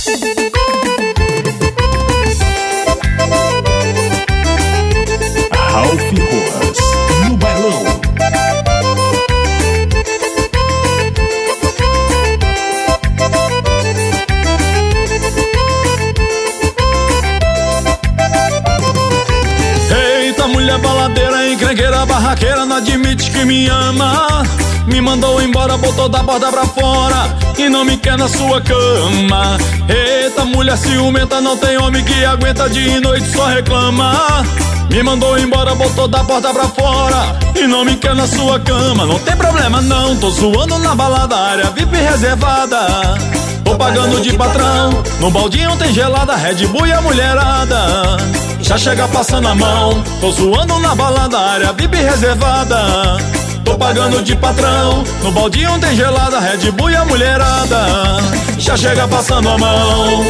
Ralph Roas, no bailão. Eita, mulher baladeira, encrenqueira, barraqueira, não admite que me ama. Me mandou embora, botou da porta pra fora e não me quer na sua cama. Eita, mulher ciumenta, não tem homem que aguenta, dia e noite só reclama. Me mandou embora, botou da porta pra fora e não me quer na sua cama. Não tem problema não, tô zoando na balada, área VIP reservada. Tô pagando de patrão, no baldinho tem gelada, Red Bull e a mulherada já chega passando a mão. Tô zoando na balada, área VIP reservada. Tô pagando de patrão, no baldinho tem gelada, Red Bull e a mulherada já chega passando a mão.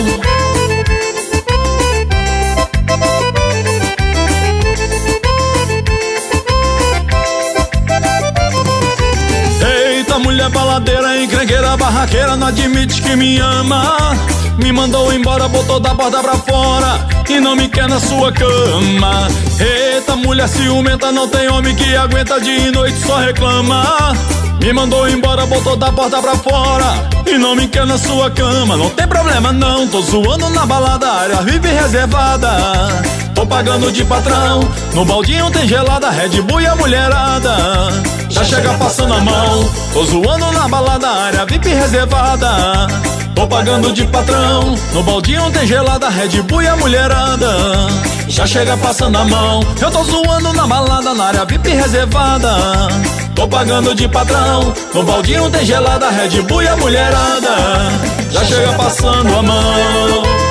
Eita, mulher baladeira, encrenqueira, barraqueira, não admite que me ama. Me mandou embora, botou da porta pra fora e não me quer na sua cama. Eita, mulher ciumenta, não tem homem que aguenta, dia e noite só reclama. Me mandou embora, botou da porta pra fora e não me quer na sua cama. Não tem problema não, tô zoando na balada, área VIP reservada. Tô pagando de patrão, no baldinho tem gelada, Red Bull e a mulherada já chega passando a mão. Tô zoando na balada, área VIP reservada. Tô pagando de patrão, no baldinho tem gelada, Red Bull e a mulherada já chega passando a mão. Eu tô zoando na balada, na área VIP reservada. Tô pagando de patrão, no baldinho tem gelada, Red Bull e a mulherada já chega passando a mão.